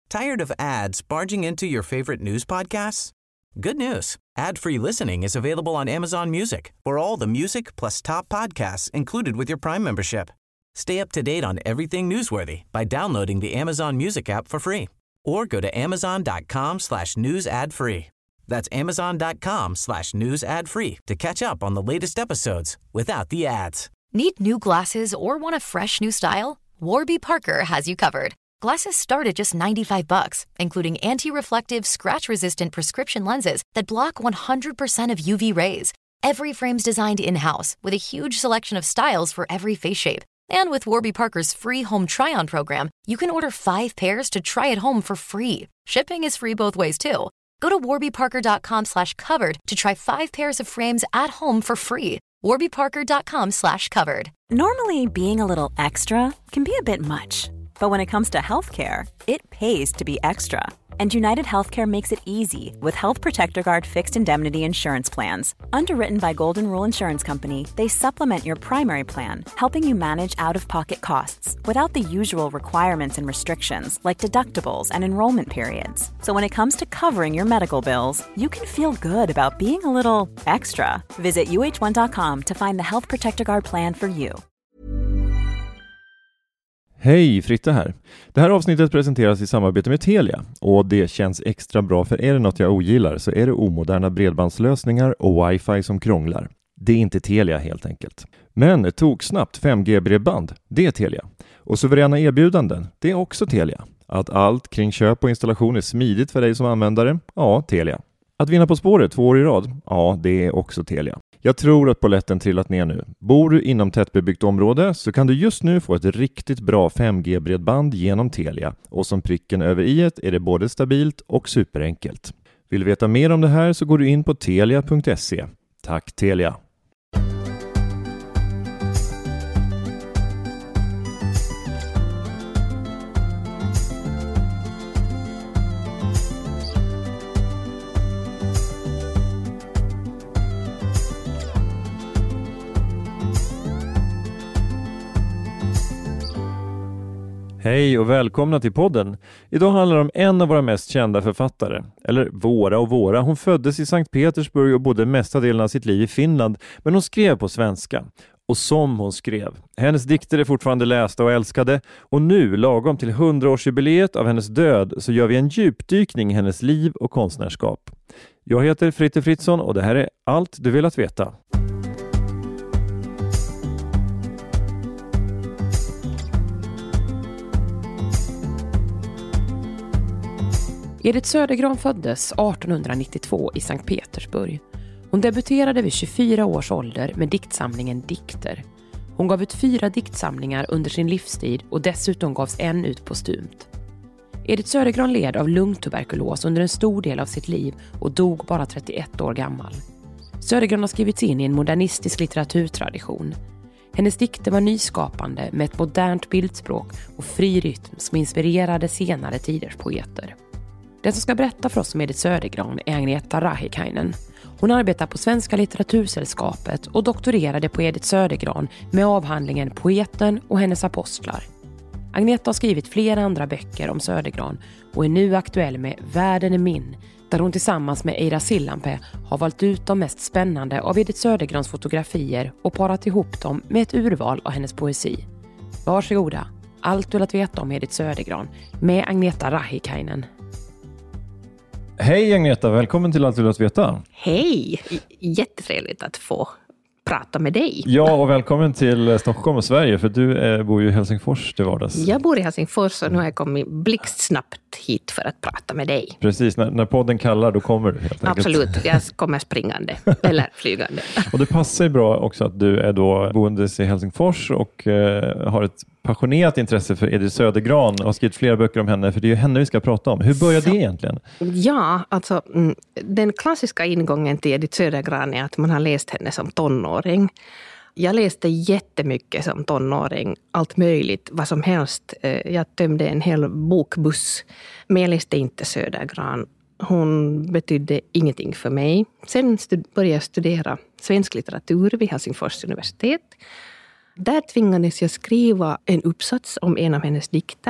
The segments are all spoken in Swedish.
Tired of ads barging into your favorite news podcasts? Good news. Ad-free listening is available on Amazon Music for all the music plus top podcasts included with your Prime membership. Stay up to date on everything newsworthy by downloading the Amazon Music app for free or go to amazon.com/news ad free. That's amazon.com/news ad free to catch up on the latest episodes without the ads. Need new glasses or want a fresh new style? Warby Parker has you covered. Glasses start at just $95, including anti-reflective, scratch-resistant prescription lenses that block 100% of UV rays. Every frame's designed in-house with a huge selection of styles for every face shape. And with Warby Parker's free home try-on program, you can order 5 pairs to try at home for free. Shipping is free both ways too. Go to warbyparker.com/covered to try 5 pairs of frames at home for free. warbyparker.com/covered. Normally, being a little extra can be a bit much. But when it comes to healthcare, it pays to be extra. And United Healthcare makes it easy with Health Protector Guard fixed indemnity insurance plans. Underwritten by Golden Rule Insurance Company, they supplement your primary plan, helping you manage out-of-pocket costs without the usual requirements and restrictions like deductibles and enrollment periods. So when it comes to covering your medical bills, you can feel good about being a little extra. Visit uh1.com to find the Health Protector Guard plan for you. Hej, Fritte här. Det här avsnittet presenteras i samarbete med Telia och det känns extra bra, för är det något jag ogillar så är det omoderna bredbandslösningar och wifi som krånglar. Det är inte Telia helt enkelt. Men toksnabbt 5G-bredband, det är Telia. Och suveräna erbjudanden, det är också Telia. Att allt kring köp och installation är smidigt för dig som användare, ja, Telia. Att vinna På spåret 2 år i rad, ja, det är också Telia. Jag tror att polletten trillat ner nu. Bor du inom tättbebyggt område så kan du just nu få ett riktigt bra 5G-bredband genom Telia. Och som pricken över i är det både stabilt och superenkelt. Vill du veta mer om det här så går du in på telia.se. Tack Telia! Hej och välkomna till podden. Idag handlar det om en av våra mest kända författare. Eller våra. Hon föddes i Sankt Petersburg och bodde mesta delen av sitt liv i Finland. Men hon skrev på svenska. Och som hon skrev. Hennes dikter är fortfarande lästa och älskade. Och nu, lagom till 100-årsjubileet av hennes död, så gör vi en djupdykning i hennes liv och konstnärskap. Jag heter Fritte Fritzson och det här är allt du vill att veta. Edith Södergran föddes 1892 i Sankt Petersburg. Hon debuterade vid 24 års ålder med diktsamlingen Dikter. Hon gav ut 4 diktsamlingar under sin livstid och dessutom gavs en ut postumt. Edith Södergran led av lungtuberkulos under en stor del av sitt liv och dog bara 31 år gammal. Södergran har skrivits in i en modernistisk litteraturtradition. Hennes dikter var nyskapande med ett modernt bildspråk och fri rytm som inspirerade senare tiders poeter. Den som ska berätta för oss om Edith Södergran är Agneta Rahikainen. Hon arbetar på Svenska litteratursällskapet och doktorerade på Edith Södergran med avhandlingen Poeten och hennes apostlar. Agneta har skrivit flera andra böcker om Södergran och är nu aktuell med Världen är min, där hon tillsammans med Eira Sillanpää har valt ut de mest spännande av Edith Södergrans fotografier och parat ihop dem med ett urval av hennes poesi. Varsågoda, allt du vill att veta om Edith Södergran med Agneta Rahikainen. Hej Agneta, välkommen till Allt du vill att veta. Hej, jättetrevligt att få prata med dig. Ja, och välkommen till Stockholm och Sverige, för du bor ju i Helsingfors till vardags. Jag bor i Helsingfors och nu har jag kommit blixtsnabbt hit för att prata med dig. Precis, när podden kallar då kommer du helt enkelt. Absolut, jag kommer springande eller flygande. Och det passar ju bra också att du är då boende i Helsingfors och har ett passionerat intresse för Edith Södergran och har skrivit flera böcker om henne, för det är ju henne vi ska prata om. Hur började det egentligen? Ja, alltså den klassiska ingången till Edith Södergran är att man har läst henne som tonåring. Jag läste jättemycket som tonåring, allt möjligt, vad som helst. Jag tömde en hel bokbuss, men jag läste inte Södergran. Hon betydde ingenting för mig. Sen började jag studera svensk litteratur vid Helsingfors universitet. Där tvingades jag skriva en uppsats om en av hennes dikter.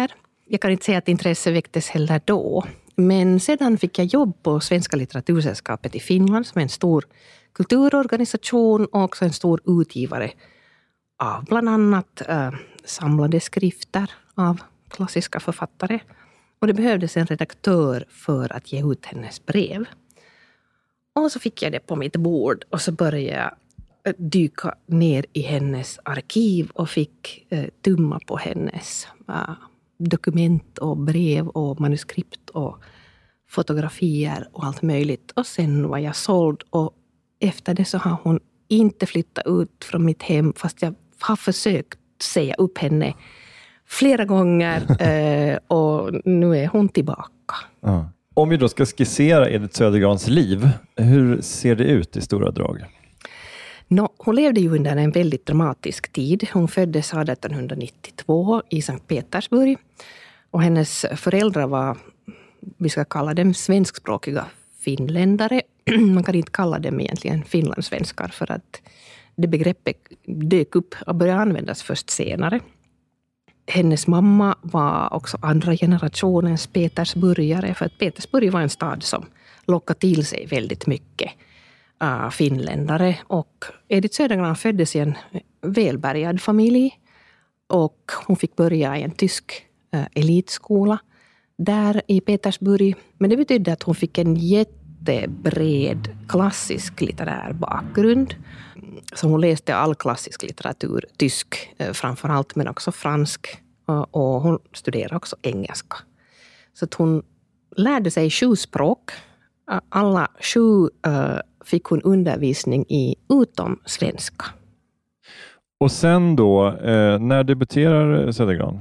jag kan inte säga att intresse väcktes heller då. Men sedan fick jag jobb på Svenska litteratursällskapet i Finland som är en stor kulturorganisation och också en stor utgivare av bland annat samlade skrifter av klassiska författare. Och det behövdes en redaktör för att ge ut hennes brev. Och så fick jag det på mitt bord och så började jag dyka ner i hennes arkiv och fick tumma på hennes dokument och brev och manuskript och fotografier och allt möjligt. Och sen var jag såld och efter det så har hon inte flyttat ut från mitt hem fast jag har försökt säga upp henne flera gånger och nu är hon tillbaka. Ja. Om vi då ska skissera Edith Södergrans liv, hur ser det ut i stora drag? Hon levde ju under en väldigt dramatisk tid. Hon föddes 1892 i Sankt Petersburg. Och hennes föräldrar var, vi ska kalla dem svenskspråkiga finländare. Man kan inte kalla dem egentligen finlandssvenskar för att det begreppet dök upp och började användas först senare. Hennes mamma var också andra generationens Petersburgare, för att Petersburg var en stad som lockade till sig väldigt mycket finländare. Och Edith Södergran föddes i en välbärgad familj och hon fick börja i en tysk elitskola där i Petersburg. Men det betydde att hon fick en jättebred klassisk litterär bakgrund. Så hon läste all klassisk litteratur, tysk framförallt, men också fransk. Och hon studerade också engelska. Så att hon lärde sig 7 språk. Alla 7 fick hon undervisning i utom svenska. Och sen då, när debuterar Södergran?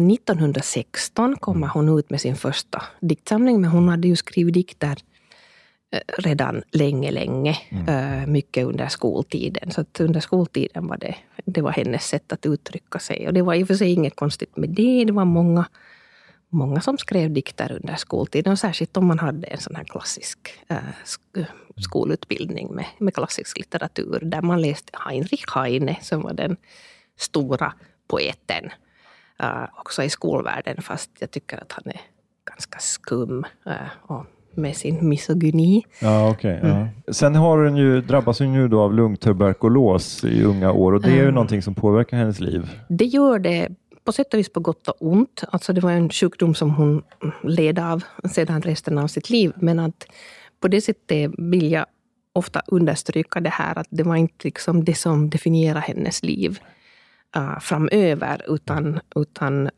1916 kommer hon ut med sin första diktsamling, men hon hade ju skrivit dikter redan länge. Mycket under skoltiden. Så att under skoltiden var det var hennes sätt att uttrycka sig. Och det var i och för sig inget konstigt med det. Det var många som skrev dikter under skoltiden. Och särskilt om man hade en sån här klassisk skolutbildning med klassisk litteratur. Där man läste Heinrich Heine som var den stora poeten. Också i skolvärlden, fast jag tycker att han är ganska skum och med sin misogyni. Ja, okej. Ja. Sen drabbas hon ju då av lungtuberkulos i unga år och det är ju någonting som påverkar hennes liv. Det gör det på sätt och vis på gott och ont. Alltså det var en sjukdom som hon led av sedan resten av sitt liv. Men att på det sättet vill jag ofta understryka det här att det var inte liksom det som definierar hennes liv framöver utan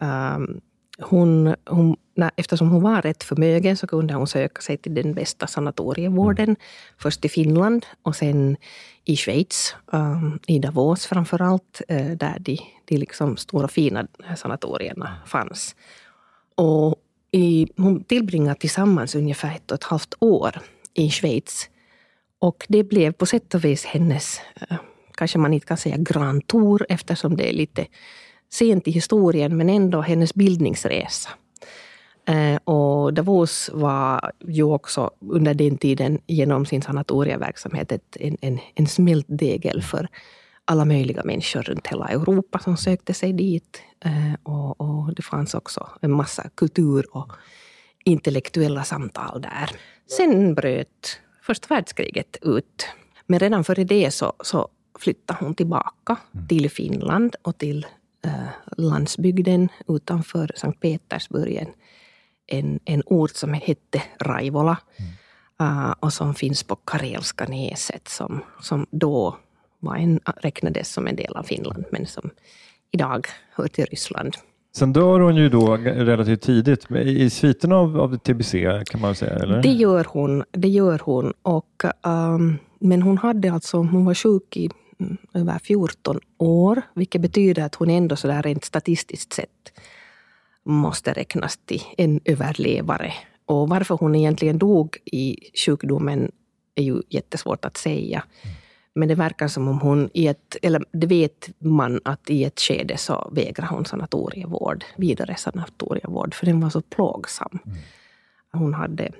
eftersom hon var rätt förmögen så kunde hon söka sig till den bästa sanatorievården. Först i Finland och sen i Schweiz, i Davos framförallt, där de liksom stora fina sanatorierna fanns. Och hon tillbringade tillsammans ungefär 1,5 år i Schweiz. Och det blev på sätt och vis hennes, kanske man inte kan säga grand tour eftersom det är lite sent i historien, men ändå hennes bildningsresa. Och Davos var ju också under den tiden genom sin sanatorieverksamhet en smältdegel för alla möjliga människor runt hela Europa som sökte sig dit. Och det fanns också en massa kultur och intellektuella samtal där. Sen bröt första världskriget ut. Men redan före det så flyttade hon tillbaka till Finland och till landsbygden utanför Sankt Petersburg, en ort som hette Raivola och som finns på Karelska näset som då räknades som en del av Finland men som idag hör till Ryssland. Sen dör hon ju då relativt tidigt i sviten av TBC kan man säga, eller? Det gör hon och men hon var sjuk i över 14 år, vilket betyder att hon ändå sådär rent statistiskt sett måste räknas till en överlevare. Och varför hon egentligen dog i sjukdomen är ju jättesvårt att säga. Men det verkar som om hon det vet man att i ett skede så vägrar hon vidare sanatorievård, för den var så plågsam. Hon hade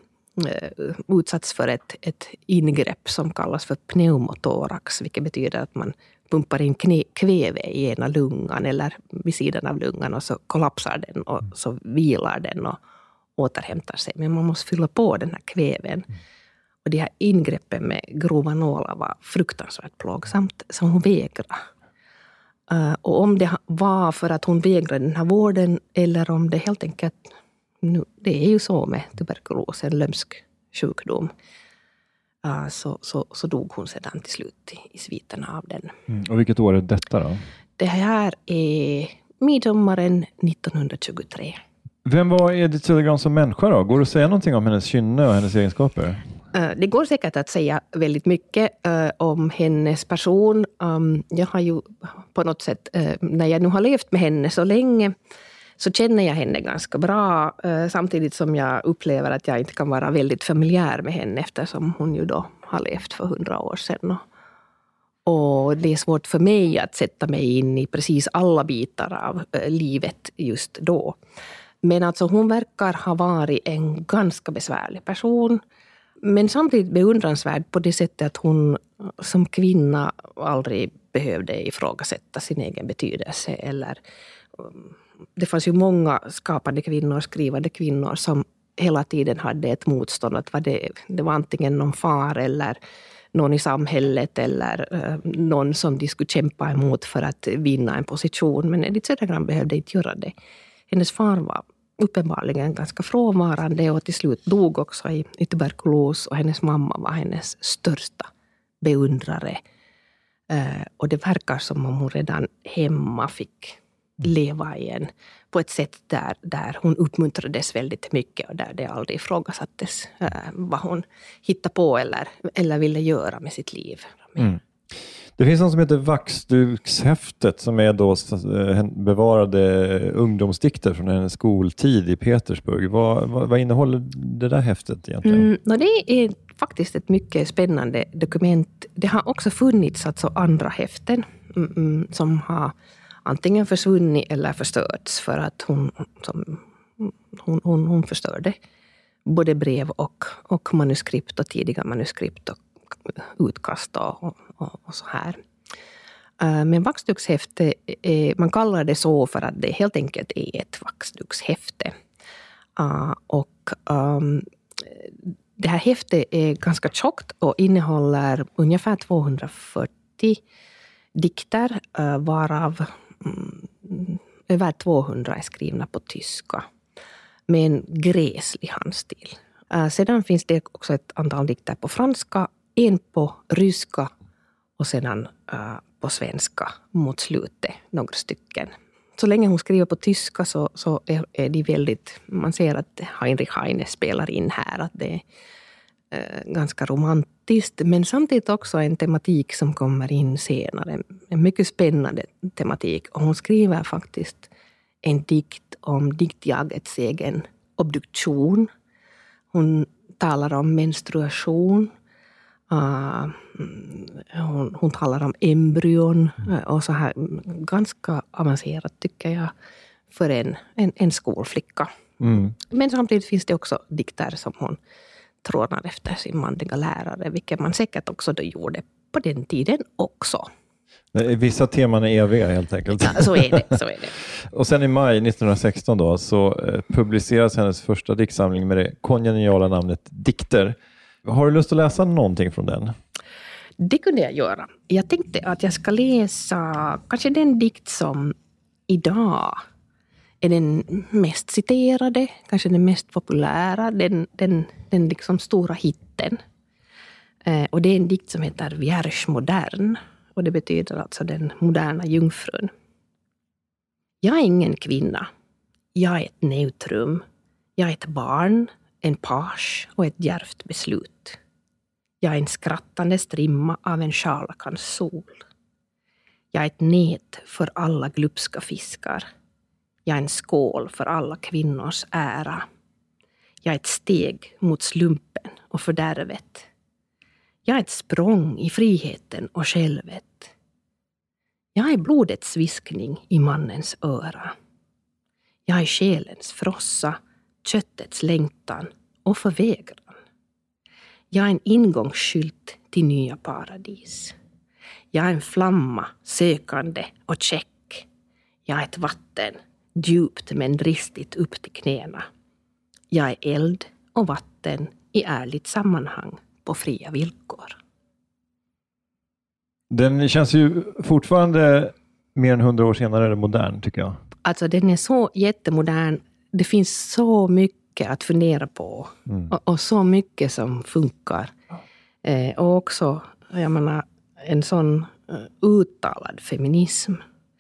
utsatts för ett ingrepp som kallas för pneumotorax, vilket betyder att man pumpar in kväve i ena lungan eller vid sidan av lungan och så kollapsar den och så vilar den och återhämtar sig. Men man måste fylla på den här kväven. Och de här ingreppen med grova nålar var fruktansvärt plågsamt, så hon vägrade. Och om det var för att hon vägrade den här vården eller om det helt enkelt, det är ju så med tuberkulos, en lömsk sjukdom, så dog hon sedan till slut i sviterna av den. Och vilket år är detta då? Det här är midsommaren 1923. Vem var Edith Södergran som människa då? Går det att säga någonting om hennes kynne och hennes egenskaper? Det går säkert att säga väldigt mycket om hennes person. Jag har ju på något sätt, när jag nu har levt med henne så länge, så känner jag henne ganska bra. Samtidigt som jag upplever att jag inte kan vara väldigt familjär med henne, eftersom hon ju då har levt för 100 år sedan. Och det är svårt för mig att sätta mig in i precis alla bitar av livet just då. Men alltså hon verkar ha varit en ganska besvärlig person. Men samtidigt beundransvärd på det sättet att hon som kvinna aldrig behövde ifrågasätta sin egen betydelse. Eller, det fanns ju många skapande kvinnor, skrivande kvinnor som hela tiden hade ett motstånd. Att det var antingen någon far eller någon i samhället eller någon som de skulle kämpa emot för att vinna en position. Men Edith Södergran behövde inte göra det. Hennes far var uppenbarligen ganska frånvarande och till slut dog också i tuberkulos, och hennes mamma var hennes största beundrare. Och det verkar som om hon redan hemma fick leva igen på ett sätt där hon uppmuntrades väldigt mycket och där det aldrig ifrågasattes vad hon hittade på eller ville göra med sitt liv. Det finns något som heter Vaxdukshäftet som är då bevarade ungdomsdikter från en skoltid i Petersburg. Vad innehåller det där häftet egentligen? Det är faktiskt ett mycket spännande dokument. Det har också funnits alltså andra häften som har antingen försvunnit eller förstörts för att hon förstörde både brev och manuskript och tidiga manuskript och utkast och så här. Men vaxdukshäfte, man kallar det så för att det helt enkelt är ett vaxdukshäfte. Och det här häftet är ganska tjockt och innehåller ungefär 240 dikter, varav över 200 är skrivna på tyska med en gräslig handstil. Sedan finns det också ett antal dikter på franska, en på ryska och sedan på svenska mot slutet, några stycken. Så länge hon skriver på tyska så är det väldigt, man ser att Heinrich Heine spelar in här, att det är ganska romantiskt, men samtidigt också en tematik som kommer in senare, en mycket spännande tematik. Och hon skriver faktiskt en dikt om diktjagets egen obduktion. Hon talar om menstruation. Hon talar om embryon och så här, ganska avancerat tycker jag för en skolflicka. Men samtidigt finns det också dikter som hon trånar efter sin manliga lärare, vilket man säkert också då gjorde på den tiden också. Vissa teman är eviga helt enkelt. Ja, så är det. Och sen i maj 1916 då så publiceras hennes första diktsamling med det kongeniala namnet Dikter. Har du lust att läsa någonting från den? Det kunde jag göra. Jag tänkte att jag ska läsa kanske den dikt som idag är den mest citerade, kanske den mest populära, den liksom stora hitten. Och det är en dikt som heter Vierge modern, och det betyder alltså den moderna jungfrun. Jag är ingen kvinna. Jag är ett neutrum. Jag är ett barn, en page och ett djärvt beslut. Jag är en skrattande strimma av en scharlakans sol. Jag är ett nät för alla glupska fiskar. Jag är en skål för alla kvinnors ära. Jag är ett steg mot slumpen och fördärvet. Jag är ett språng i friheten och självet. Jag är blodets viskning i mannens öra. Jag är själens frossa, köttets längtan och förvägran. Jag är en ingångsskylt till nya paradis. Jag är en flamma, sökande och check. Jag är ett vatten, djupt men dristigt upp till knäna. Jag är eld och vatten i ärligt sammanhang på fria villkor. Den känns ju fortfarande mer än 100 år senare modern, tycker jag. Alltså den är så jättemodern. Det finns så mycket att fundera på. Och så mycket som funkar. Och också, jag menar, en sån uttalad feminism.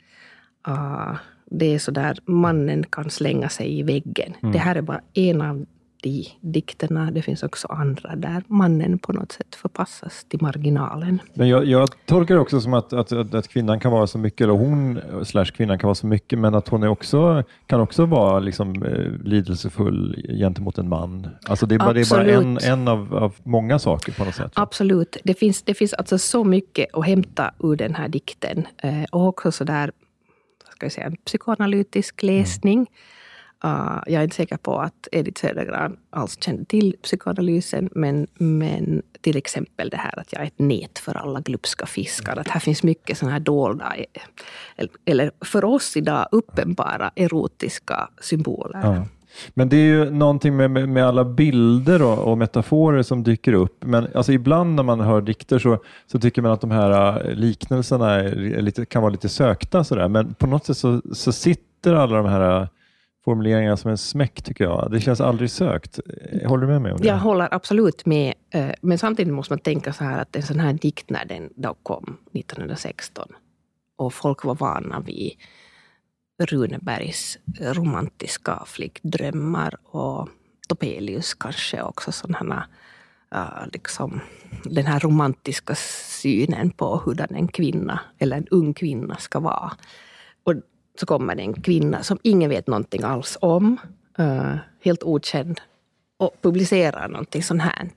Det är så där, mannen kan slänga sig i väggen. Det här är bara en av de dikterna. Det finns också andra där mannen på något sätt förpassas till marginalen. Men jag tolkar det också som att kvinnan kan vara så mycket, eller hon / kvinnan kan vara så mycket, men att hon är också, kan också vara liksom, lidelsefull gentemot en man. Alltså det är bara en av många saker på något sätt. Absolut. Det finns alltså så mycket att hämta ur den här dikten. Och också så där, ska jag säga, en psykoanalytisk läsning. Jag är inte säker på att Edith Södergran alls kände till psykoanalysen, men till exempel det här att jag är ett nät för alla glupska fiskar. Att här finns mycket sådana här dolda, eller för oss idag uppenbara erotiska symboler. Ja. Men det är ju någonting med alla bilder och metaforer som dyker upp. Men alltså ibland när man hör dikter så tycker man att de här liknelserna kan vara lite sökta. Sådär. Men på något sätt så sitter alla de här formuleringarna som en smäck, tycker jag. Det känns aldrig sökt. Håller du med mig om det? Jag håller absolut med. Men samtidigt måste man tänka så här att en sån här dikt när den då kom 1916 och folk var vana vid Runebergs romantiska flickdrömmar och Topelius kanske också sådana liksom den här romantiska synen på hur en kvinna eller en ung kvinna ska vara. Och så kommer det en kvinna som ingen vet någonting alls om, helt okänd, och publicerar någonting sånt här.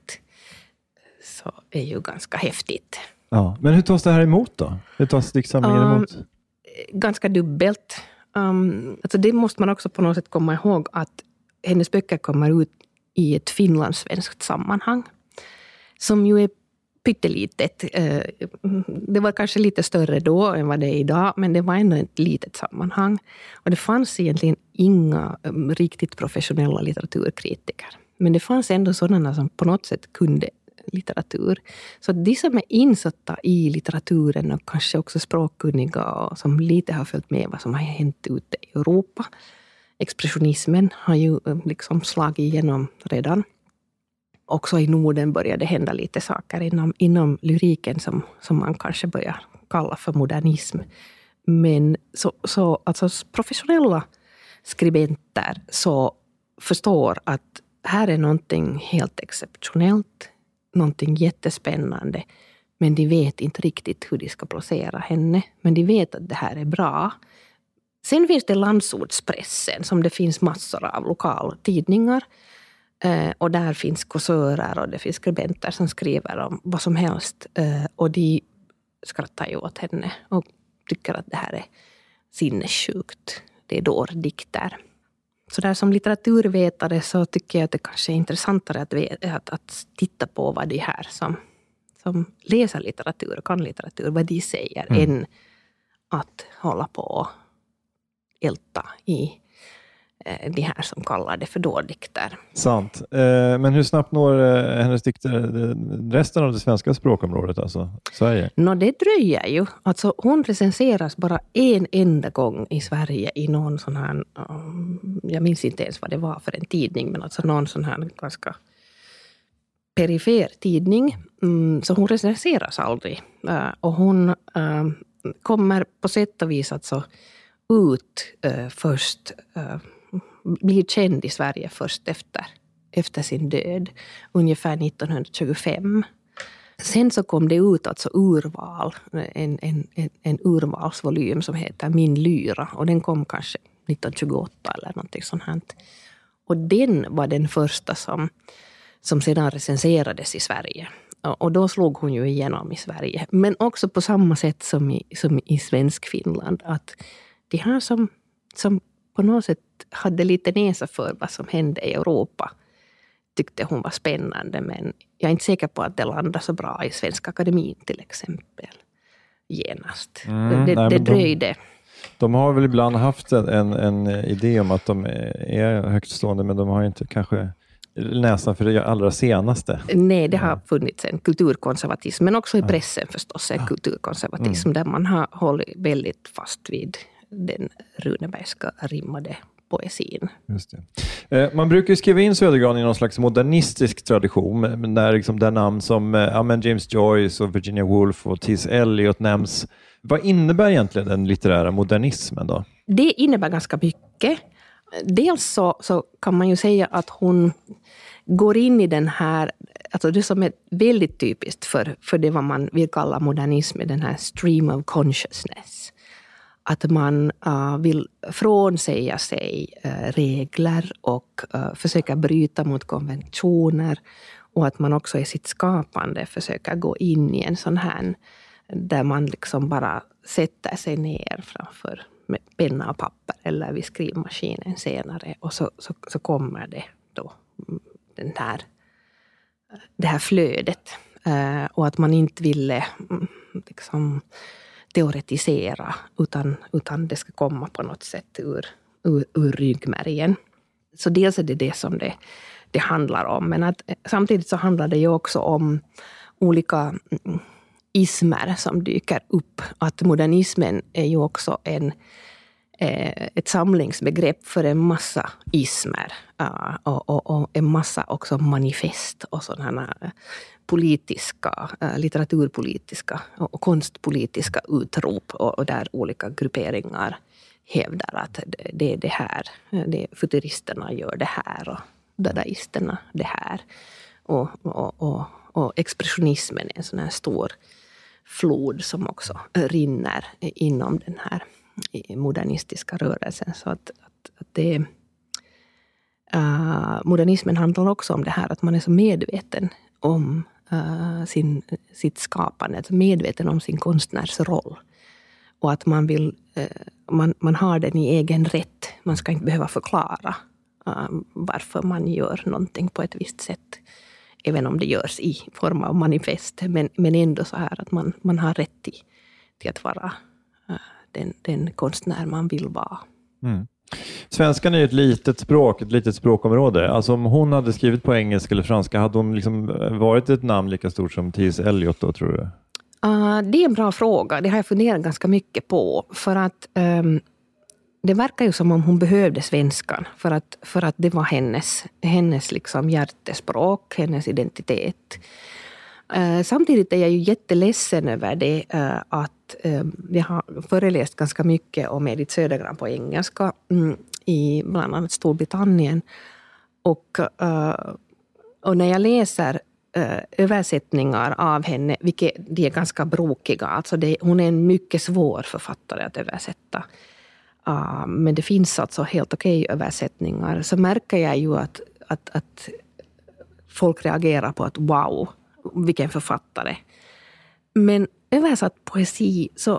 Så är ju ganska häftigt. Ja, men hur tas det här emot då? Hur tas diktsamlingen emot? Ganska dubbelt. Alltså det måste man också på något sätt komma ihåg, att hennes böcker kommer ut i ett finlandssvenskt sammanhang som ju är pyttelitet. Det var kanske lite större då än vad det är idag, men det var ändå ett litet sammanhang. Och det fanns egentligen inga riktigt professionella litteraturkritiker. Men det fanns ändå sådana som på något sätt kunde litteratur. Så de som är insatta i litteraturen och kanske också språkkunniga och som lite har följt med vad som har hänt ute i Europa. Expressionismen har ju liksom slagit igenom redan. Också i Norden började hända lite saker inom lyriken som man kanske börjar kalla för modernism. Men så alltså professionella skribenter så förstår att här är någonting helt exceptionellt, någonting jättespännande, men de vet inte riktigt hur de ska placera henne. Men de vet att det här är bra. Sen finns det landsortspressen som det finns massor av lokaltidningar. Och där finns kåsörer och det finns skribenter som skriver om vad som helst. Och de skrattar ju åt henne och tycker att det här är sinnessjukt. Det är dårdikter. Så där som litteraturvetare så tycker jag att det kanske är intressantare att titta på vad de här som läser litteratur och kan litteratur, vad de säger, än att hålla på och älta i de här som kallar det för dårdikter. Sant. Men hur snabbt når hennes dikter resten av det svenska språkområdet, alltså Sverige? Det dröjer ju. Alltså hon recenseras bara en enda gång i Sverige i någon sån här, jag minns inte ens vad det var för en tidning, men alltså någon sån här ganska perifer tidning. Så hon recenseras aldrig. Och hon kommer på sätt och vis alltså ut först, blir känd i Sverige först efter sin död, ungefär 1925. Sen så kom det ut alltså urval, en urvalsvolym som heter Min lyra, och den kom kanske 1928 eller någonting sånt här. Och den var den första som sedan recenserades i Sverige. Och då slog hon ju igenom i Sverige. Men också på samma sätt som i svensk Finland, att de här som på något sätt hade lite näsa för vad som hände i Europa tyckte hon var spännande, men jag är inte säker på att det landade så bra i Svenska Akademin till exempel. genast. Det dröjde. De har väl ibland haft en idé om att de är högtstående, men de har inte kanske nästan för det allra senaste. Nej, det har funnits en kulturkonservatism, men också i pressen förstås en kulturkonservatism där man har hållit väldigt fast vid den Runebergska rimmade poesin. Just det. Man brukar ju skriva in Södergran i någon slags modernistisk tradition, när liksom där namn som James Joyce och Virginia Woolf och T.S. Eliot nämns. Vad innebär egentligen den litterära modernismen då? Det innebär ganska mycket. Dels så kan man ju säga att hon går in i den här, alltså det som är väldigt typiskt för det vad man vill kalla modernism, den här stream of consciousness. Att man vill frånsäga sig regler och försöka bryta mot konventioner, och att man också i sitt skapande försöker gå in i en sån här där man liksom bara sätter sig ner framför med penna och papper eller vid skrivmaskinen senare, och så kommer det då det här flödet, och att man inte ville liksom teoretisera utan det ska komma på något sätt ur ryggmärgen. Så dels är det som det handlar om, men att samtidigt så handlar det ju också om olika ismer som dyker upp. Att modernismen är ju också ett samlingsbegrepp för en massa ismer och en massa också manifest och sådana politiska, litteraturpolitiska och konstpolitiska utrop, och där olika grupperingar hävdar att det är det här, futuristerna gör det här och dadaisterna det här, och expressionismen är en sån här stor flod som också rinner inom den här modernistiska rörelsen. Så att det modernismen handlar också om det här att man är så medveten om sitt skapande, alltså medveten om sin konstnärsroll, och att man vill man har den i egen rätt. Man ska inte behöva förklara varför man gör någonting på ett visst sätt, även om det görs i form av manifest, men ändå så här att man har rätt till att vara den konstnär man vill vara. Mm. Svenskan är ett litet språkområde. Alltså om hon hade skrivit på engelska eller franska, hade hon liksom varit ett namn lika stort som T.S. Eliot då, tror du? Det är en bra fråga. Det har jag funderat ganska mycket på. För att det verkar ju som om hon behövde svenskan. För att det var hennes liksom hjärtespråk, hennes identitet. Samtidigt är jag ju jätteledsen över det att jag har föreläst ganska mycket om Edith Södergran på engelska i bland annat Storbritannien. Och när jag läser översättningar av henne, vilket de är ganska brokiga, alltså hon är en mycket svår författare att översätta. Men det finns alltså helt okej översättningar, så märker jag ju att folk reagerar på att wow, vilken författare. Men översatt poesi, så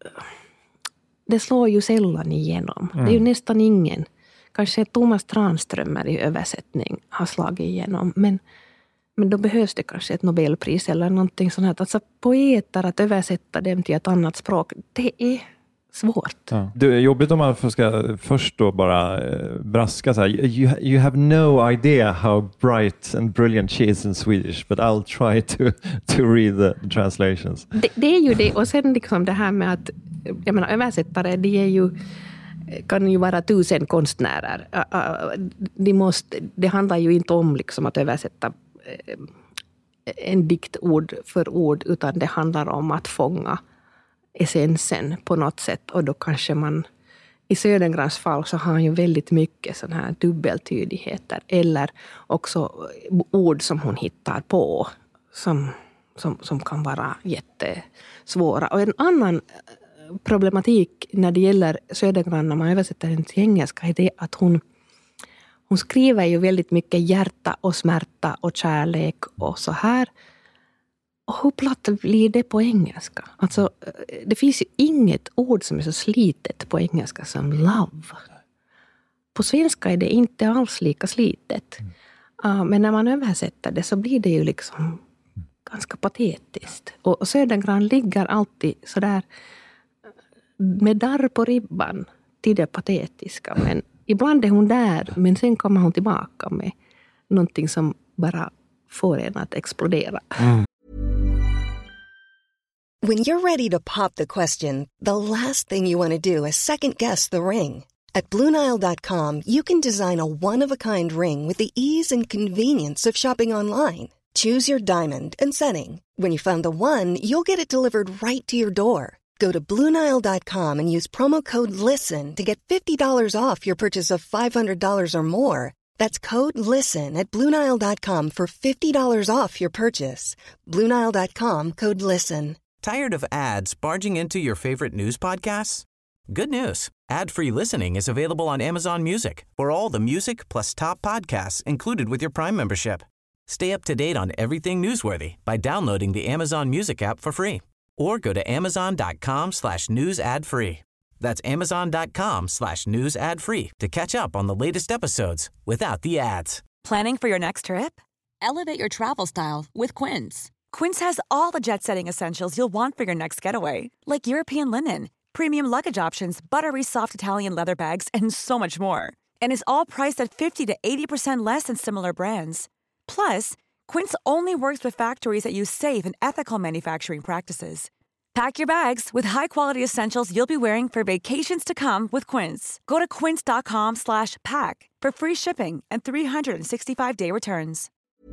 det slår ju sällan igenom. Det är ju nästan ingen. Kanske Thomas Tranströmer i översättning har slagit igenom. Men då behövs det kanske ett Nobelpris eller någonting sånt här. Alltså poeter, att översätta dem till ett annat språk, det är svårt. Ja. Det är jobbigt om man ska först då bara braska så här. You have no idea how bright and brilliant she is in Swedish, but I'll try to read the translations. Det är ju det. Och sen liksom det här med att, jag menar, översättare, kan ju vara 1000 konstnärer. Det handlar ju inte om liksom att översätta en dikt ord för ord, utan det handlar om att fånga essensen på något sätt. Och då kanske man, i Södergrans fall så har han ju väldigt mycket sån här dubbeltydigheter, eller också ord som hon hittar på som kan vara jättesvåra. Och en annan problematik när det gäller Södergran när man översätter den till engelska är det att hon skriver ju väldigt mycket hjärta och smärta och kärlek och så här. Och hur platt blir det på engelska? Alltså, det finns ju inget ord som är så slitet på engelska som love. På svenska är det inte alls lika slitet. Men när man översätter det så blir det ju liksom ganska patetiskt. Och Södergran ligger alltid sådär med darr på ribban till det patetiska. Men ibland är hon där, men sen kommer hon tillbaka med någonting som bara får en att explodera. When you're ready to pop the question, the last thing you want to do is second guess the ring. At BlueNile.com you can design a one-of-a-kind ring with the ease and convenience of shopping online. Choose your diamond and setting. When you find the one, you'll get it delivered right to your door. Go to BlueNile.com and use promo code LISTEN to get $50 off your purchase of $500 or more. That's code LISTEN at BlueNile.com for $50 off your purchase. BlueNile.com, code LISTEN. Tired of ads barging into your favorite news podcasts? Good news. Ad-free listening is available on Amazon Music for all the music plus top podcasts included with your Prime membership. Stay up to date on everything newsworthy by downloading the Amazon Music app for free or go to amazon.com/news ad free. That's amazon.com/news ad free to catch up on the latest episodes without the ads. Planning for your next trip? Elevate your travel style with Quince. Quince has all the jet-setting essentials you'll want for your next getaway, like European linen, premium luggage options, buttery soft Italian leather bags, and so much more. And is all priced at 50 to 80% less than similar brands. Plus, Quince only works with factories that use safe and ethical manufacturing practices. Pack your bags with high-quality essentials you'll be wearing for vacations to come with Quince. Go to quince.com/pack for free shipping and 365-day returns.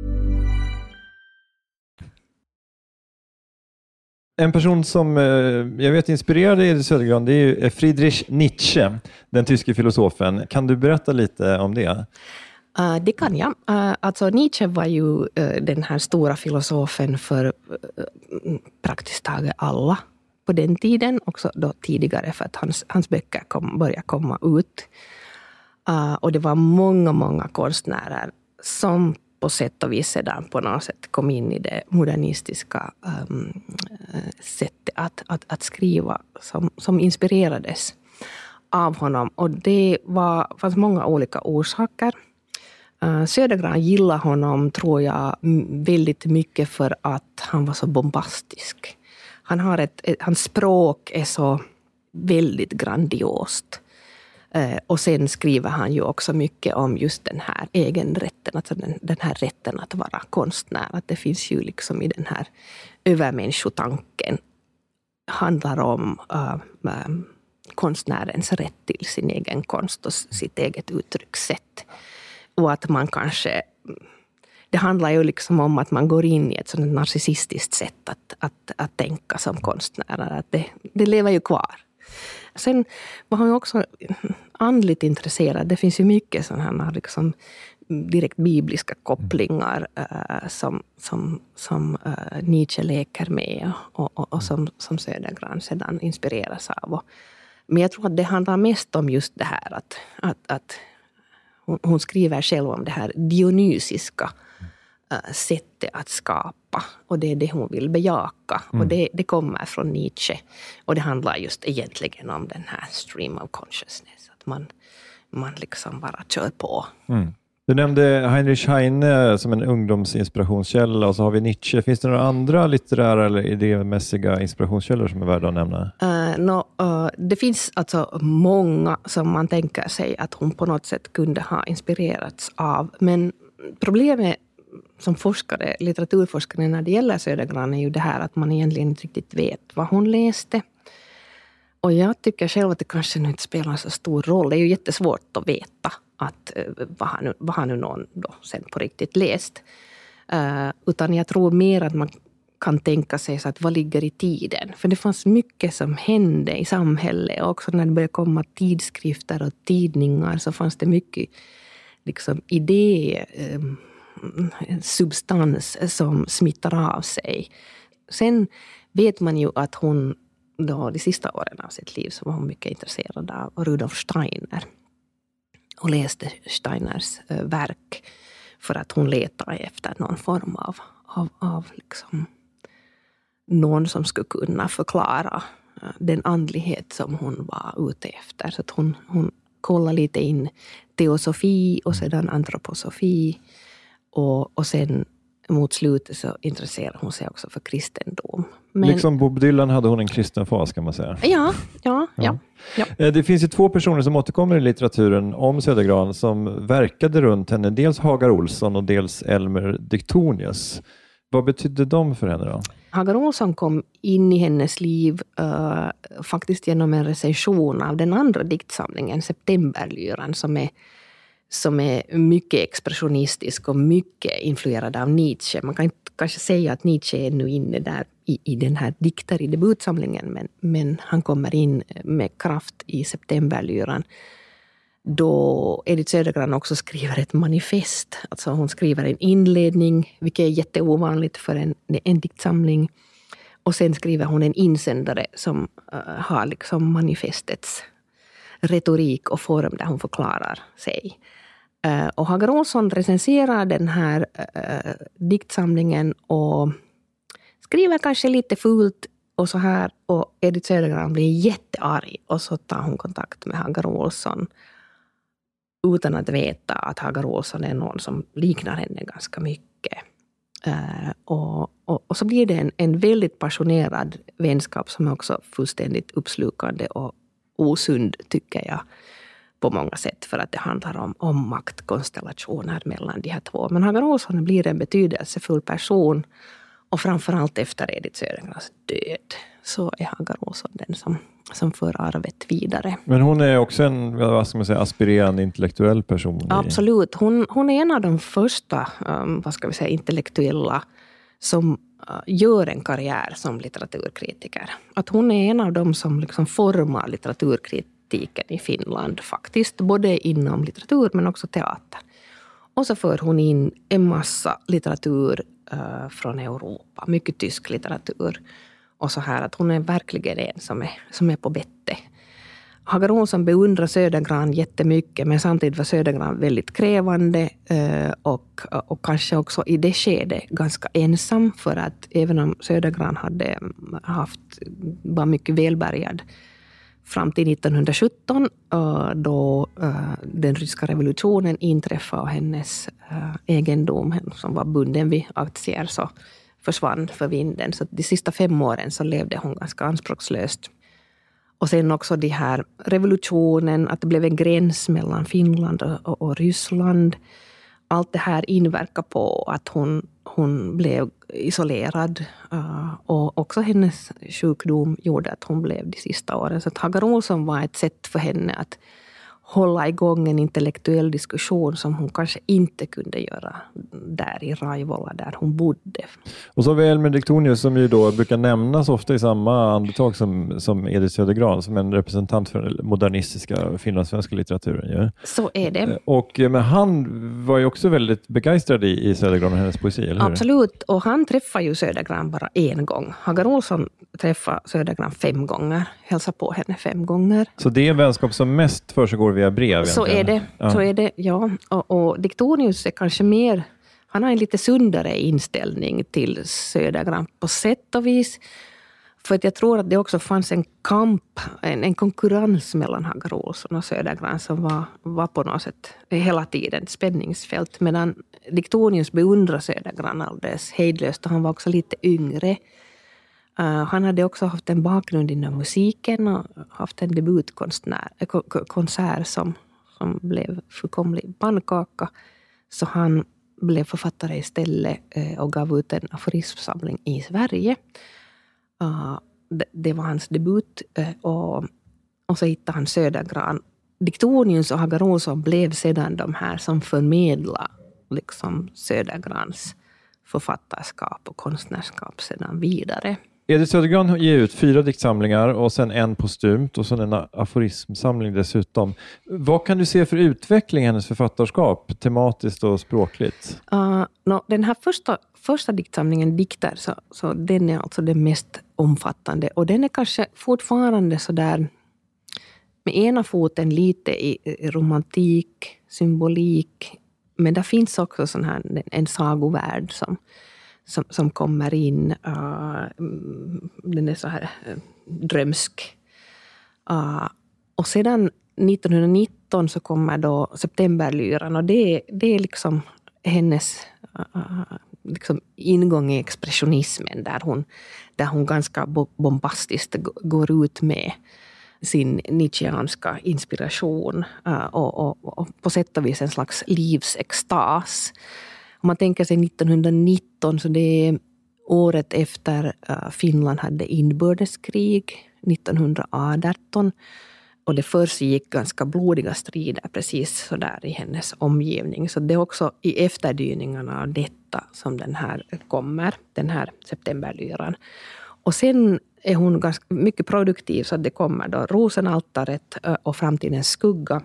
En person som jag vet inspirerade Edith Södergran, det är ju Friedrich Nietzsche, den tyske filosofen. Kan du berätta lite om det? Det kan jag. Alltså Nietzsche var ju den här stora filosofen för praktiskt taget alla på den tiden. Också då tidigare för att hans böcker började komma ut. Och det var många konstnärer som på sätt och vis sedan på något sätt kom in i det modernistiska sättet att skriva som inspirerades av honom. Och det fanns många olika orsaker. Södergran gillar honom, tror jag, väldigt mycket för att han var så bombastisk. Hans språk är så väldigt grandiost. Och sen skriver han ju också mycket om just den här egenrätten, alltså den här rätten att vara konstnär. Att det finns ju liksom i den här övermänniskotanken handlar om konstnärens rätt till sin egen konst och sitt eget uttryckssätt. Och att man kanske, det handlar ju liksom om att man går in i ett sådant narcissistiskt sätt att tänka som konstnär. Att det lever ju kvar. Sen var han ju också andligt intresserad. Det finns ju mycket sådana här liksom direkt bibliska kopplingar som Nietzsche leker med och som Södergran sedan inspireras av. Men jag tror att det handlar mest om just det här att hon skriver själv om det här dionysiska sättet att skapa. Och det är det hon vill bejaka. Och det kommer från Nietzsche. Och det handlar just egentligen om den här stream of consciousness. Att man liksom bara kör på. Du nämnde Heinrich Heine som en ungdomsinspirationskälla. Och så har vi Nietzsche. Finns det några andra litterära eller idémässiga inspirationskällor som är värda att nämna? Det finns alltså många som man tänker sig att hon på något sätt kunde ha inspirerats av. Men problemet som forskare, litteraturforskare, när det gäller Södergran är ju det här att man egentligen inte riktigt vet vad hon läste. Och jag tycker själv att det kanske inte spelar så stor roll. Det är ju jättesvårt att veta vad han nu någon då sen på riktigt läst. Utan jag tror mer att man kan tänka sig så att vad ligger i tiden. För det fanns mycket som hände i samhället. Och också när det började komma tidskrifter och tidningar så fanns det mycket liksom substans som smittar av sig. Sen vet man ju att hon då de sista åren av sitt liv så var hon mycket intresserad av Rudolf Steiner. Och läste Steiners verk för att hon letade efter någon form av liksom någon som skulle kunna förklara den andlighet som hon var ute efter. Så att hon kollade lite in teosofi och sedan antroposofi. Och sen mot slutet så intresserar hon sig också för kristendom. Men, liksom Bob Dylan hade hon en kristen fas, kan man säga. Ja. Det finns ju 2 personer som återkommer i litteraturen om Södergran som verkade runt henne. Dels Hagar Olsson och dels Elmer Diktonius. Vad betydde de för henne då? Hagar Olsson kom in i hennes liv faktiskt genom en recension av den andra diktsamlingen, Septemberlyran, som är mycket expressionistisk och mycket influerad av Nietzsche. Man kan inte kanske säga att Nietzsche är ännu inne där i den här dikter i debutsamlingen, men han kommer in med kraft i Septemberlyran. Då Edith Södergran också skriver ett manifest. Alltså hon skriver en inledning, vilket är jätteovanligt för en diktsamling. Och sen skriver hon en insändare som har liksom manifestets retorik och form där hon förklarar sig. Och Hagar Olsson recenserar den här diktsamlingen och skriver kanske lite fult och så här. Och Edith Södergran blir jättearg och så tar hon kontakt med Hagar Olsson utan att veta att Hagar Olsson är någon som liknar henne ganska mycket. Och så blir det en väldigt passionerad vänskap som är också fullständigt uppslukande och osund, tycker jag, på många sätt, för att det handlar om maktkonstellationer mellan de här 2. Men Hagar Olsson blir en betydelsefull person, och framförallt efter Edith Södergrans död så är Hagar Olsson den som för arvet vidare. Men hon är också en, vad ska man säga, aspirerande intellektuell person. Absolut. Hon är en av de första intellektuella som gör en karriär som litteraturkritiker. Att hon är en av dem som liksom formar litteraturkritiken i Finland faktiskt, både inom litteratur men också teater. Och så för hon in en massa litteratur från Europa, mycket tysk litteratur. Och så här att hon är verkligen en som är på bette. Hagar Olsson beundrar Södergran jättemycket, men samtidigt var Södergran väldigt krävande och kanske också i det skedet ganska ensam, för att även om Södergran var mycket välbärgad fram till 1917 då den ryska revolutionen inträffade och hennes egendom som var bunden vid aktier så försvann för vinden. Så de sista 5 åren så levde hon ganska anspråkslöst. Och sen också de här revolutionen, att det blev en gräns mellan Finland och Ryssland. Allt det här inverkar på att hon blev isolerad. Och också hennes sjukdom gjorde att hon blev de sista åren. Så att Hagar Olsson var ett sätt för henne att hålla igång en intellektuell diskussion som hon kanske inte kunde göra där i Raivola där hon bodde. Och så har vi Elmer Diktonius som ju då brukar nämnas ofta i samma andetag som Edith Södergran som en representant för den modernistiska finlandssvenska litteraturen. Ja. Så är det. Men han var ju också väldigt begeistrad i Södergran och hennes poesi, eller hur? Absolut, och han träffade ju Södergran bara 1 gång. Hagar Olsson träffade Södergran 5 gånger, hälsade på henne 5 gånger. Så det är en vänskap som mest försiggår via brev? Så är det, ja. Och Diktonius är kanske mer, han har en lite sundare inställning till Södergran på sätt och vis. För att jag tror att det också fanns en kamp, en konkurrens mellan Hagar Olsson och Södergran som var på något sätt hela tiden ett spänningsfält. Medan Diktonius beundrar Södergran alldeles hejdlöst, och han var också lite yngre. Han hade också haft en bakgrund inom musiken och haft en debutkonsert som blev fullkomlig pannkaka. Så han blev författare istället och gav ut en aforismsamling i Sverige. Det var hans debut och så hittade han Södergran. Diktonius och Hagar Olsson blev sedan de här som förmedlade liksom Södergrans författarskap och konstnärskap sedan vidare. Edith Södergran ger ut 4 diktsamlingar och sen en postumt och sen en aforismsamling dessutom. Vad kan du se för utveckling i hennes författarskap, tematiskt och språkligt? Den här första diktsamlingen, Dikter, så den är alltså den mest omfattande. Och den är kanske fortfarande så där med ena foten lite i romantik, symbolik. Men det finns också sån här, en sagovärld som kommer in. Den är så här drömsk. Och sedan 1919 så kommer då Septemberlyran, och det är liksom hennes liksom ingång i expressionismen där hon ganska bombastiskt går ut med sin nietzscheanska inspiration och på sätt och vis en slags livsextas. Om man tänker sig 1919, så det är året efter Finland hade inbördeskrig, 1918. Och det försiggick ganska blodiga strider precis så där i hennes omgivning. Så det är också i efterdyningarna av detta som den här kommer, den här septemberlyran. Och sen är hon ganska mycket produktiv, så det kommer då Rosenaltaret och Framtidens skugga.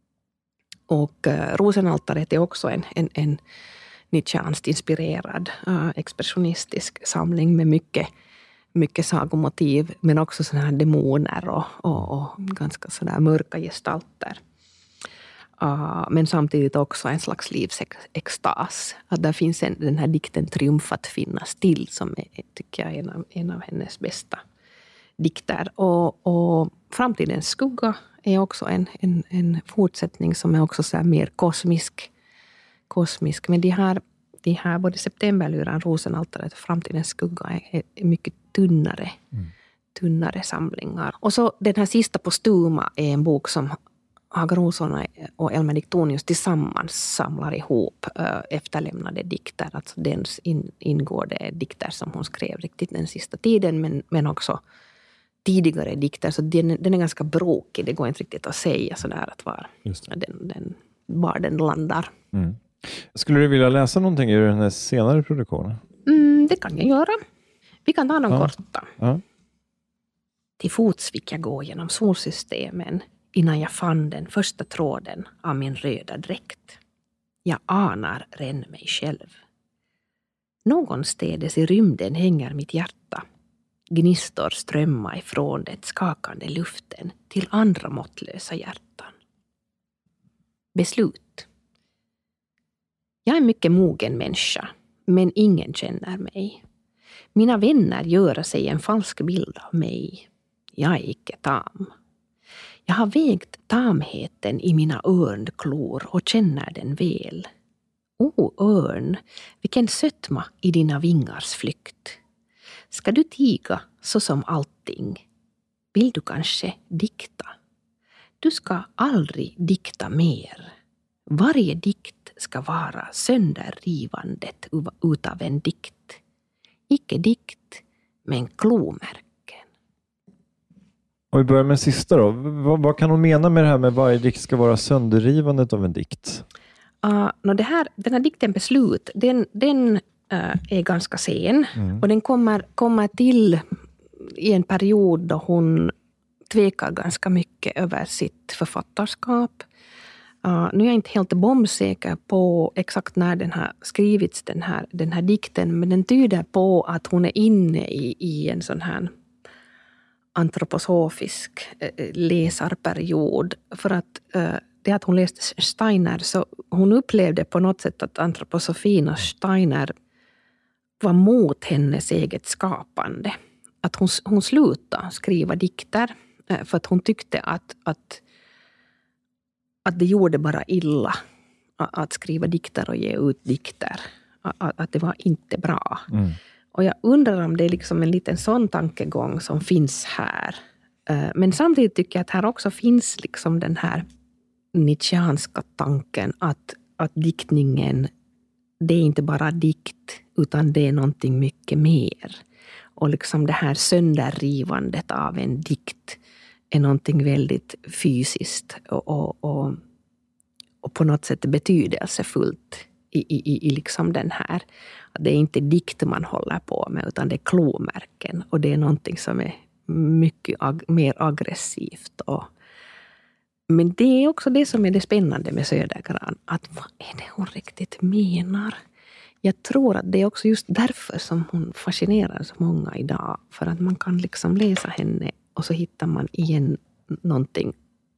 Och Rosenaltaret är också en Nietzscheanskt inspirerad expressionistisk samling med mycket sagomotiv, men också sådana här demoner och ganska sådär mörka gestalter. Men samtidigt också en slags livsextas. Att där finns den här dikten Triumf att finnas till, som är, tycker jag, en av hennes bästa dikter. Och Framtidens skugga är också en fortsättning som är också så här mer kosmisk. Men de här både Septemberlyran, Rosenaltaret och Framtidens skugga är mycket tunnare samlingar. Och så den här sista Postuma är en bok som Haga Rosson och Elmer Diktonius tillsammans samlar ihop efterlämnade dikter. Alltså dels ingår det dikter som hon skrev riktigt den sista tiden, men också tidigare dikter. Så den är ganska brokig. Det går inte riktigt att säga sådär att var den landar. Mm. Skulle du vilja läsa någonting ur den här senare produktionen? Det kan jag göra. Vi kan ta dem korta. Ja. Till fots fick jag gå genom solsystemen innan jag fann den första tråden av min röda dräkt. Jag anar redan mig själv. Någonstädes i rymden hänger mitt hjärta. Gnistor strömmar ifrån det skakande luften till andra måttlösa hjärtan. Beslut. Jag är mycket mogen människa, men ingen känner mig. Mina vänner gör sig en falsk bild av mig. Jag är icke tam. Jag har vägt tamheten i mina örnklor och känner den väl. Örn, vilken sötma i dina vingars flykt. Ska du tiga så som allting? Vill du kanske dikta? Du ska aldrig dikta mer. Varje dikt ska vara sönderrivandet utav en dikt. Icke dikt, men klomärken. Och vi börjar med sista då. Vad kan hon mena med det här med varje dikt ska vara sönderrivandet av en dikt? Den här dikten Beslut, den är ganska sen. Och den kommer till i en period då hon tvekar ganska mycket över sitt författarskap. Nu är jag inte helt bombsäker på exakt när den har skrivits, den här dikten, men den tyder på att hon är inne i en sån här antroposofisk läsarperiod. För att det att hon läste Steiner, så hon upplevde på något sätt att antroposofin och Steiner var mot hennes eget skapande. Att hon slutade skriva dikter för att hon tyckte att det gjorde bara illa att skriva dikter och ge ut dikter. Att det var inte bra. Och jag undrar om det är liksom en liten sån tankegång som finns här. Men samtidigt tycker jag att här också finns liksom den här nietzscheanska tanken att diktningen, det är inte bara dikt, utan det är någonting mycket mer. Och liksom det här sönderrivandet av en dikt är någonting väldigt fysiskt och på något sätt betydelsefullt i liksom den här. Det är inte dikt man håller på med, utan det är klomärken. Och det är någonting som är mycket mer aggressivt. Men det är också det som är det spännande med Södergran. Att vad är det hon riktigt menar? Jag tror att det är också just därför som hon fascinerar så många idag. För att man kan liksom läsa henne och så hittar man igen någonting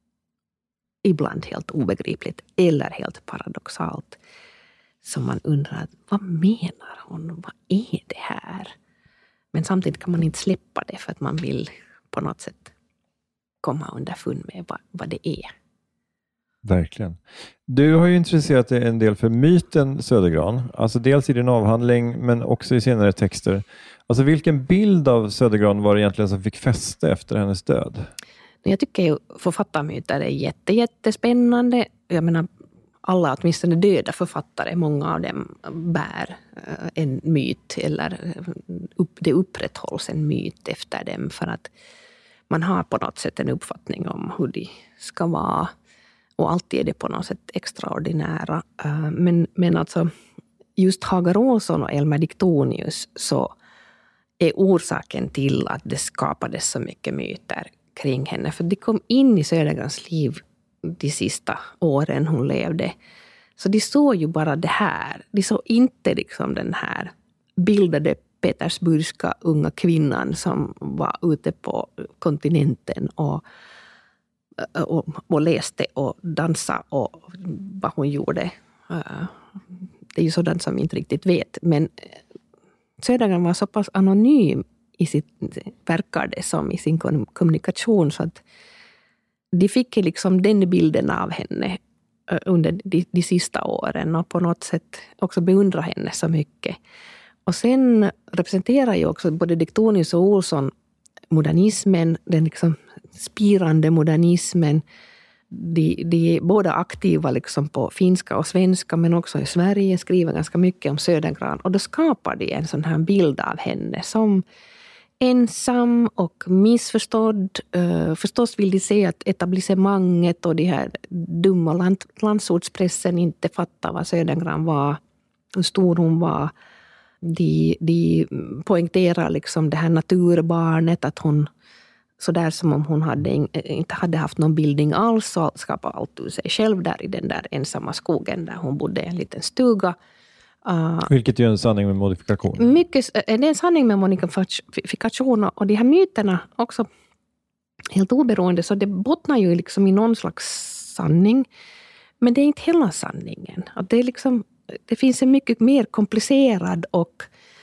ibland helt obegripligt eller helt paradoxalt. Som man undrar, vad menar hon? Vad är det här? Men samtidigt kan man inte släppa det för att man vill på något sätt komma underfund med vad det är. Verkligen. Du har ju intresserat dig en del för myten Södergran. Alltså dels i din avhandling men också i senare texter. Alltså vilken bild av Södergran var det egentligen som fick fäste efter hennes död? Jag tycker ju författarmyter är jättespännande. Jag menar, alla åtminstone döda författare, många av dem bär en myt eller det upprätthålls en myt efter dem för att man har på något sätt en uppfattning om hur de ska vara och alltid är det på något sätt extraordinära. Men alltså just Hagar Olsson och Elmer Diktonius så är orsaken till att det skapades så mycket myter kring henne. För de kom in i Södergrans liv de sista åren hon levde. Så de såg ju bara det här. De såg inte liksom den här bildade petersburgska unga kvinnan som var ute på kontinenten och läste och dansade och vad hon gjorde. Det är ju sådant som vi inte riktigt vet. Men Södergran var så pass anonym i sitt verkade som i sin kommunikation så att de fick liksom den bilden av henne under de sista åren och på något sätt också beundra henne så mycket. Och sen representerar ju också både Diktonius och Olsson modernismen, den liksom spirande modernismen. De är båda aktiva liksom på finska och svenska men också i Sverige, skriver ganska mycket om Södergran. Och då skapar de en sån här bild av henne som ensam och missförstådd. Förstås vill de se att etablissemanget och de här dumma landsortspressen inte fattar vad Södergran var, hur stor hon var. De poängterar liksom det här naturbarnet, att hon sådär som om hon inte hade haft någon bildning alls, så skapade allt ur sig själv där i den där ensamma skogen där hon bodde i en liten stuga. Vilket är en sanning med modifikation. Det är en sanning med modifikation och de här myterna också helt oberoende, så det bottnar ju liksom i någon slags sanning, men det är inte hela sanningen. Att det är liksom, det finns en mycket mer komplicerad och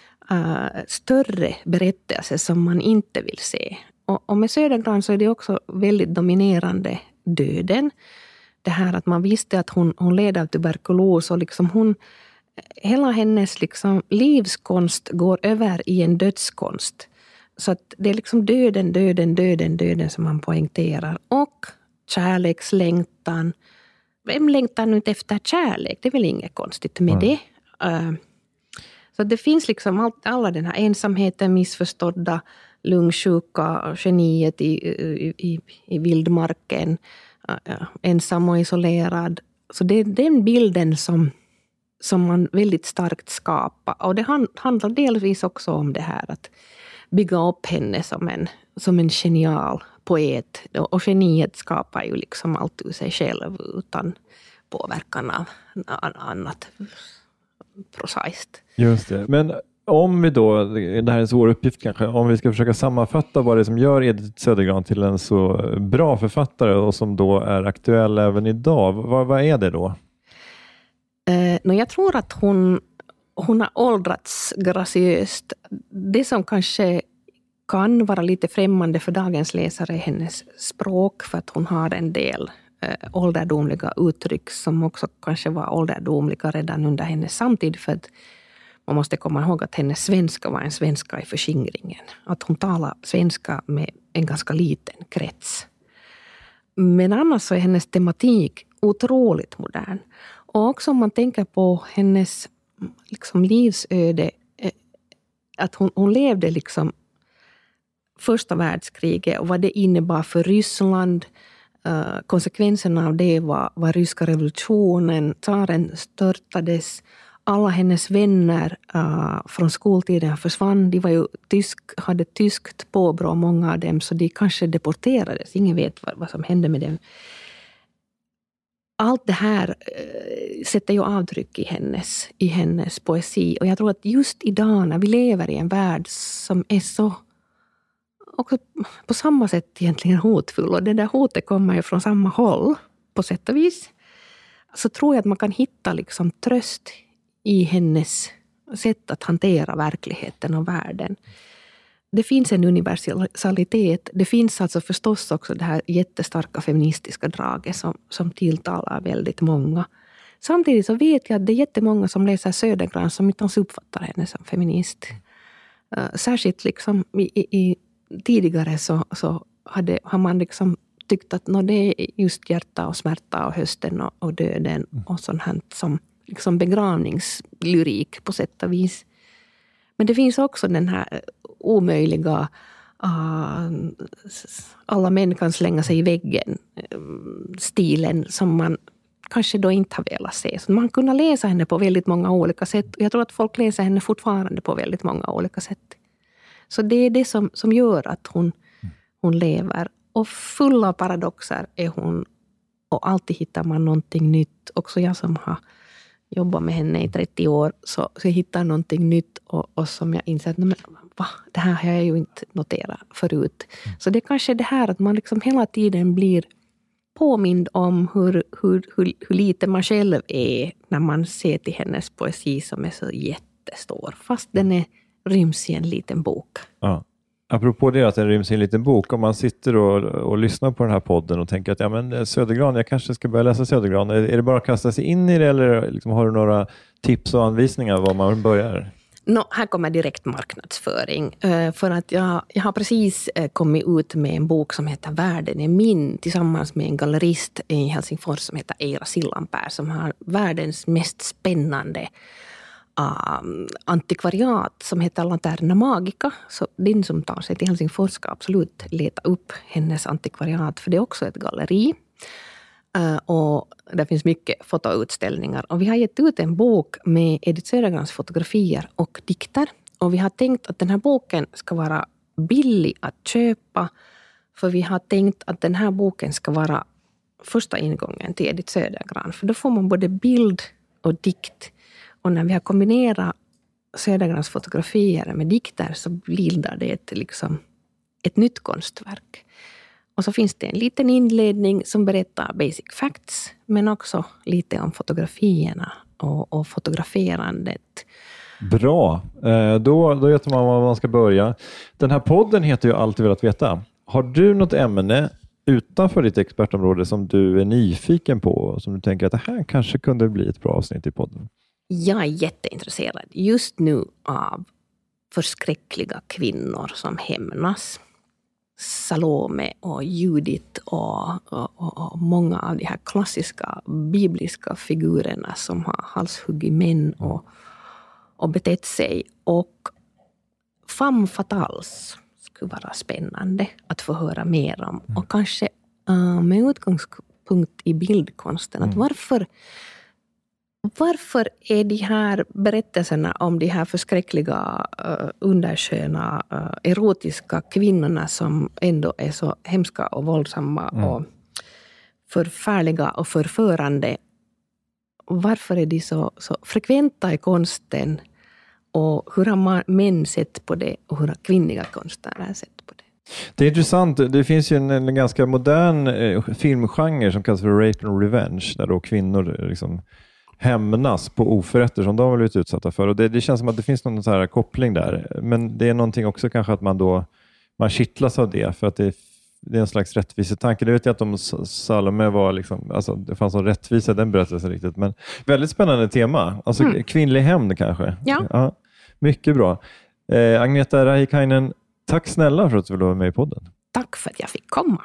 större berättelse som man inte vill se. Och med Södergran så är det också väldigt dominerande döden. Det här att man visste att hon led av tuberkulos och liksom hela hennes liksom livskonst går över i en dödskonst. Så att det är liksom döden som man poängterar. Och kärlekslängtan. Vem längtar nu inte efter kärlek? Det är väl inget konstigt med det. Så det finns liksom alla den här ensamheten, missförstådda, lungsjuka, geniet i vildmarken, ensam och isolerad. Så det är den bilden som man väldigt starkt skapar. Och det handlar delvis också om det här att bygga upp henne som en genial poet. Och geniet skapar ju liksom allt ur sig själv utan påverkan av annat prosaiskt. Just det. Men om vi då, det här är en svår uppgift kanske, om vi ska försöka sammanfatta vad det är som gör Edith Södergran till en så bra författare och som då är aktuell även idag. Vad är det då? Jag tror att hon har åldrats graciöst. Det som kanske kan vara lite främmande för dagens läsare är hennes språk, för att hon har en del ålderdomliga uttryck som också kanske var ålderdomliga redan under hennes samtid, för att man måste komma ihåg att hennes svenska var en svenska i förskingringen. Att hon talar svenska med en ganska liten krets. Men annars så är hennes tematik otroligt modern. Och också om man tänker på hennes liksom livsöde, att hon levde liksom första världskriget och vad det innebar för Ryssland. Konsekvenserna av det var ryska revolutionen, tsaren störtades, alla hennes vänner från skoltiden försvann. De var ju hade tyskt påbrå, många av dem, så de kanske deporterades. Ingen vet vad som hände med dem. Allt det här sätter ju avtryck i hennes poesi. Och jag tror att just idag när vi lever i en värld som är så också på samma sätt egentligen hotfull, och det där hotet kommer ju från samma håll på sätt och vis, så tror jag att man kan hitta liksom tröst i hennes sätt att hantera verkligheten och världen. det finns en universalitet. Det finns alltså förstås också det här jättestarka feministiska draget som tilltalar väldigt många. Samtidigt så vet jag att det är jättemånga som läser Södergran som inte ens uppfattar henne som feminist. Särskilt liksom tidigare så har man liksom tyckt att det är just hjärta och smärta och hösten och döden och sånt här som liksom begravningslyrik på sätt och vis. Men det finns också den här omöjliga alla män kan slänga sig i väggen stilen som man kanske då inte har velat se. Så man kunde läsa henne på väldigt många olika sätt. Och jag tror att folk läser henne fortfarande på väldigt många olika sätt. Så det är det som gör att hon lever. Och full av paradoxer är hon. Och alltid hittar man någonting nytt. Också jag som har jobbat med henne i 30 år. Så jag hittar någonting nytt. Och som jag inser att det här har jag ju inte noterat förut. Så det är kanske det här att man liksom hela tiden blir påmind om hur lite man själv är när man ser till hennes poesi som är så jättestor. Fast den ryms i en liten bok. Ja. Apropå det att den ryms i en liten bok, om man sitter och lyssnar på den här podden och tänker att Södergran, jag kanske ska börja läsa Södergran. Är det bara att kasta sig in i det eller liksom, har du några tips och anvisningar var man börjar? Här kommer direkt marknadsföring. För att jag har precis kommit ut med en bok som heter Världen är min tillsammans med en gallerist i Helsingfors som heter Eira Sillanpää som har världens mest spännande antikvariat som heter Lanterna Magica. Så den som tar sig till Helsingfors ska absolut leta upp hennes antikvariat för det är också ett galleri. Och det finns mycket fotoutställningar. Och vi har gett ut en bok med Edith Södergrans fotografier och dikter. Och vi har tänkt att den här boken ska vara billig att köpa. För vi har tänkt att den här boken ska vara första ingången till Edith Södergran. För då får man både bild och dikt. Och när vi har kombinerat Södergrans fotografier med dikter så bildar det ett nytt konstverk. Och så finns det en liten inledning som berättar basic facts. Men också lite om fotografierna och fotograferandet. Bra. Då vet man var man ska börja. Den här podden heter ju Alltid velat veta. Har du något ämne utanför ditt expertområde som du är nyfiken på? Som du tänker att det här kanske kunde bli ett bra avsnitt i podden? Jag är jätteintresserad just nu av förskräckliga kvinnor som hämnas. Salome och Judith och många av de här klassiska bibliska figurerna som har halshuggit män och betett sig. Och femme fatales skulle vara spännande att få höra mer om. Och kanske med utgångspunkt i bildkonsten. Att varför är de här berättelserna om de här förskräckliga, undersköna, erotiska kvinnorna som ändå är så hemska och våldsamma och förfärliga och förförande. Varför är de så frekventa i konsten och hur har män sett på det och hur har kvinnliga konstnärer sett på det? Det är intressant. Det finns ju en ganska modern filmgenre som kallas för rape and revenge där då kvinnor liksom hämnas på oförrätter som de har blivit utsatta för. Och det känns som att det finns någon så här koppling där. Men det är någonting också kanske att man kittlas av det. För att det är en slags rättvisetanke. Det vet jag inte om Salome var liksom, alltså det fanns en rättvisa den berättelsen riktigt. Men väldigt spännande tema. Alltså kvinnlig hämnd kanske. Ja. Mycket bra. Agneta Rahikainen, tack snälla för att du ville vara med i podden. Tack för att jag fick komma.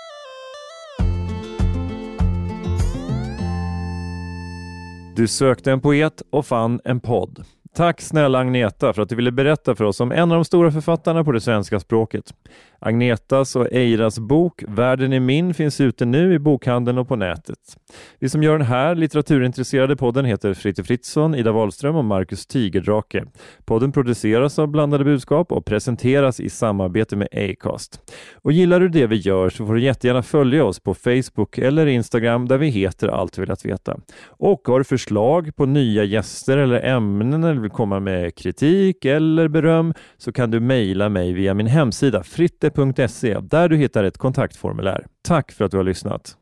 Du sökte en poet och fann en podd. Tack snälla Agneta för att du ville berätta för oss om en av de stora författarna på det svenska språket. Agnetas och Eiras bok Världen är min finns ute nu i bokhandeln och på nätet. Vi som gör den här litteraturintresserade podden heter Fritte Fritzson, Ida Wahlström och Marcus Tigerdrake. Podden produceras av Blandade budskap och presenteras i samarbete med Acast. Och gillar du det vi gör så får du jättegärna följa oss på Facebook eller Instagram där vi heter Allt velat veta. Och har du förslag på nya gäster eller ämnen eller vill komma med kritik eller beröm så kan du mejla mig via min hemsida fritte.se där du hittar ett kontaktformulär. Tack för att du har lyssnat.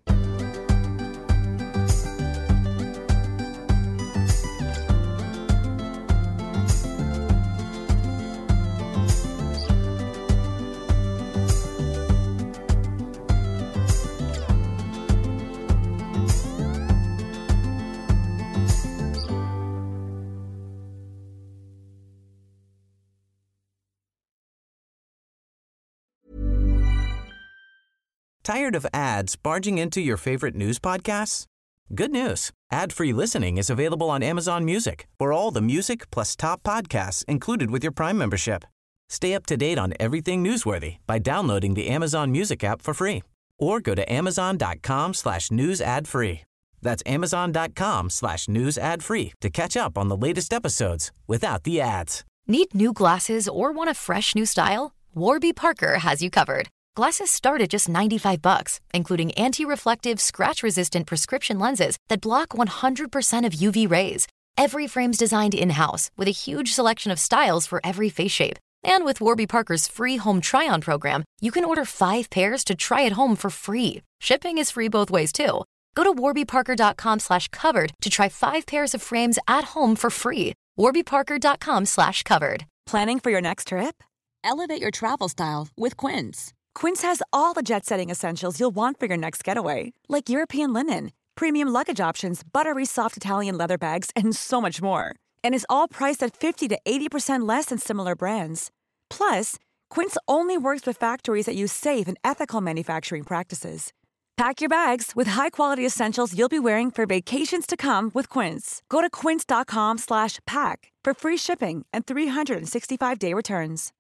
Tired of ads barging into your favorite news podcasts? Good news. Ad-free listening is available on Amazon Music for all the music plus top podcasts included with your Prime membership. Stay up to date on everything newsworthy by downloading the Amazon Music app for free or go to amazon.com/news ad free. That's amazon.com/news ad free to catch up on the latest episodes without the ads. Need new glasses or want a fresh new style? Warby Parker has you covered. Glasses start at just $95, including anti-reflective, scratch-resistant prescription lenses that block 100% of UV rays. Every frame's designed in-house with a huge selection of styles for every face shape. And with Warby Parker's free home try-on program, you can order 5 pairs to try at home for free. Shipping is free both ways, too. Go to warbyparker.com/covered to try 5 pairs of frames at home for free. warbyparker.com/covered. Planning for your next trip? Elevate your travel style with Quince. Quince has all the jet-setting essentials you'll want for your next getaway, like European linen, premium luggage options, buttery soft Italian leather bags, and so much more. And is all priced at 50 to 80% less than similar brands. Plus, Quince only works with factories that use safe and ethical manufacturing practices. Pack your bags with high-quality essentials you'll be wearing for vacations to come with Quince. Go to quince.com/pack for free shipping and 365-day returns.